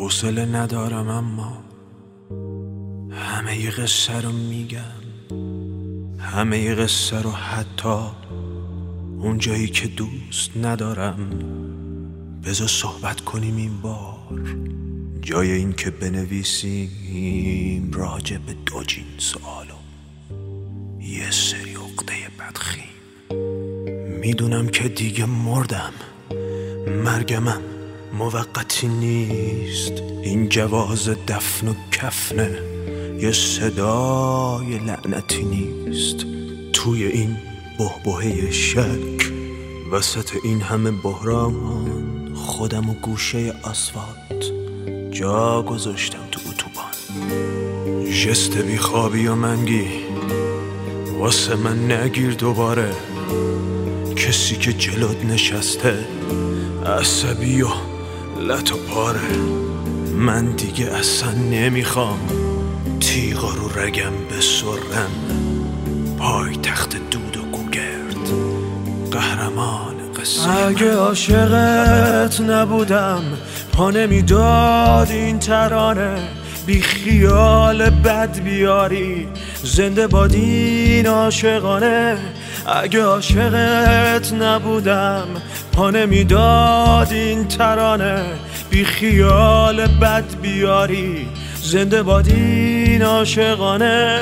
حوصله ندارم اما همه ی قصه رو میگم، همه ی قصه رو، حتی اون جایی که دوست ندارم. بذار صحبت کنیم این بار، جای این که بنویسیم راجع به دو جنس عالم یه سری عقده بدخیم. میدونم که دیگه مردم، مرگمم موقتی نیست. این جواز دفن و کفنه، یه صدای لعنتی نیست. توی این بحبوحه شک، وسط این همه بحران، خودم و گوشه آسفالت جا گذاشتم تو اتوبان. جست بیخوابی و منگی واسه من نگیر دوباره. کسی که جلوت نشسته عصبی و لط و پاره. من دیگه اصلا نمیخوام تیغا رو رگم بسرم. پای تخت دود و گوگرد، قهرمان قصه. اگه عاشقت نبودم پا نمیداد این ترانه. بی خیال بد بیاری، زنده باد این عاشقانه. اگه عاشقت نبودم پا نمیداد این ترانه. بی خیال بد بیاری، زنده باد این عاشقانه.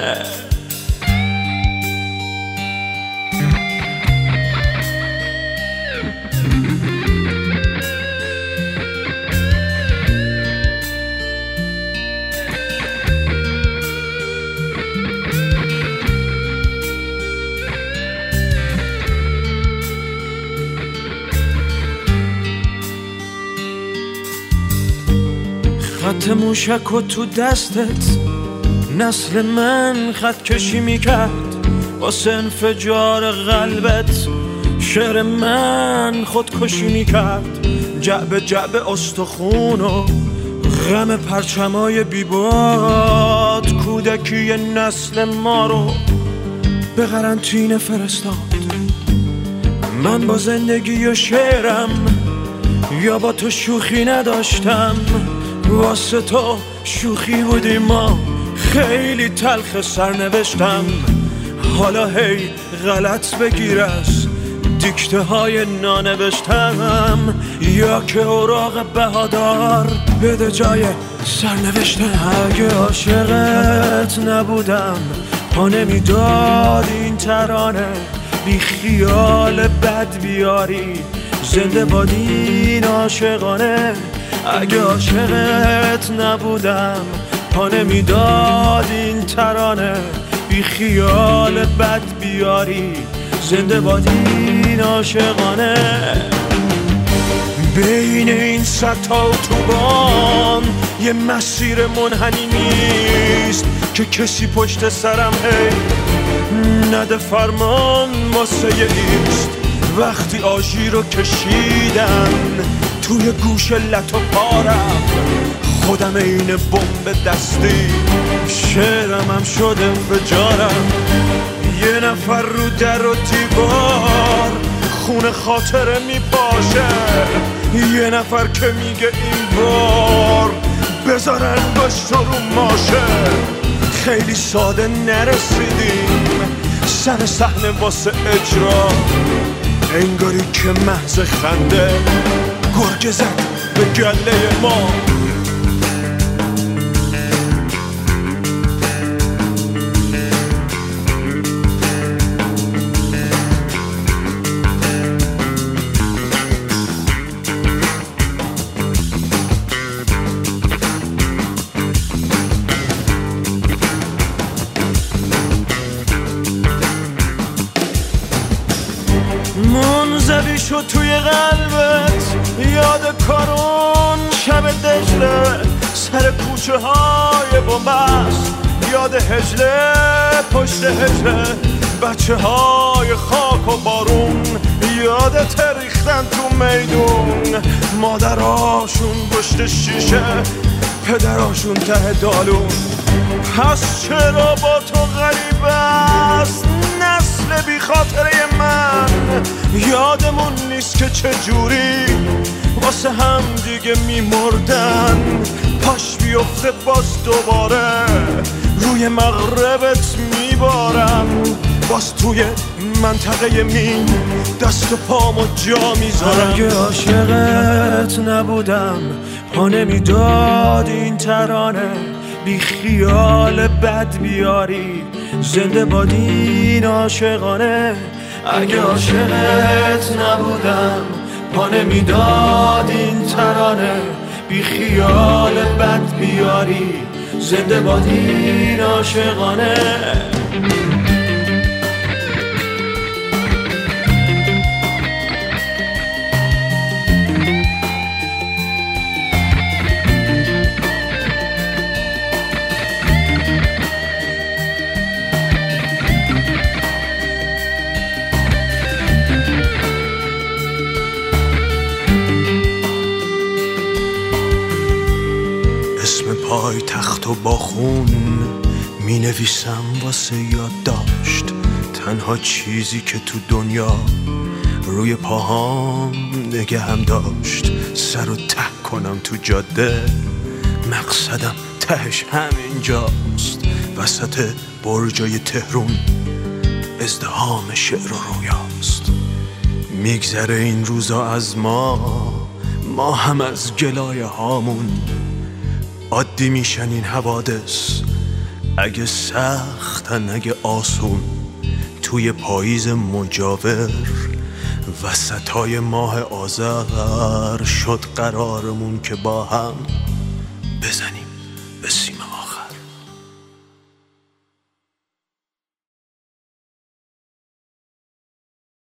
خط موشک و تو دستت نسل من خط کشی میکرد. واسه انفجار قلبت شعر من خودکشی میکرد. جعبه جعبه استخون و غم پرچمای بیباد، کودکی نسل ما رو به قرنطینه فرستاد. من با زندگی و شعرم یا با تو شوخی نداشتم. واسه تو شوخی بودیم ما، خیلی تلخ سرنوشتم. حالا هی غلط بگیر از دیکته های نانوشتم، یا که اوراق بهادار بده جای سرنوشتم. اگه عاشقت نبودم پا نمیداد این ترانه. بی خیال بد بیاری، زنده باد این عاشقانه. اگه عاشقت نبودم پا نمیداد این ترانه. بی خیال بد بیاری، زنده باد این عاشقانه. بین این صد تا اتوبان یه مسیر منحنی نیست که کسی پشت سرم هی نده فرمان واسه ایست. وقتی آژیر رو کشیدن توی گوش لط و پارم، خودم این بمب دستی شعرم هم شد انفجارم. یه نفر رو در و دیوار خون خاطره میپاشه. یه نفر که میگه این بار بذارن باش رو ماشه. خیلی ساده نرسیدیم سر صحنه واسه اجرا، انگاری که محض خنده گرگ زد به گله ما. منزوی شد توی قلبت یاد کارون شب دجله. سر کوچه های بومبست یاد هجله پشت هجله. بچه های خاک و بارون یادت ریختن تو میدون. مادراشون پشت شیشه، پدراشون ته دالون. پس چرا با تو غریب است نسل کرده بی خاطره من. یادمون نیست که چجوری واسه هم دیگه میمردن. پاش بیفته باز دوباره روی مغربت میبارم. باز توی منطقه مین دست و پامو جا میذارم. اگه عاشقت نبودم پا نمیداد این ترانه. بی خیال بد بیاری زنده باد این عاشقانه. اگه عاشقت نبودم پا نمیداد این ترانه. بی خیال بد بیاری زنده باد این عاشقانه. اسم پای تخت و با خون می نویسم واسه یادداشت. تنها چیزی که تو دنیا روی پاهام نگهم داشت. سر و ته کنم تو جاده، مقصدم تهش همینجاست. وسط برجای تهرون ازدحام شعر و رویاست. میگذره این روزا از ما هم از گلایه هامون. عادی میشن این حوادث، اگه سختن اگه آسون. توی پاییز مجاور وسطای ماه آذر شد قرارمون که با هم بزنیم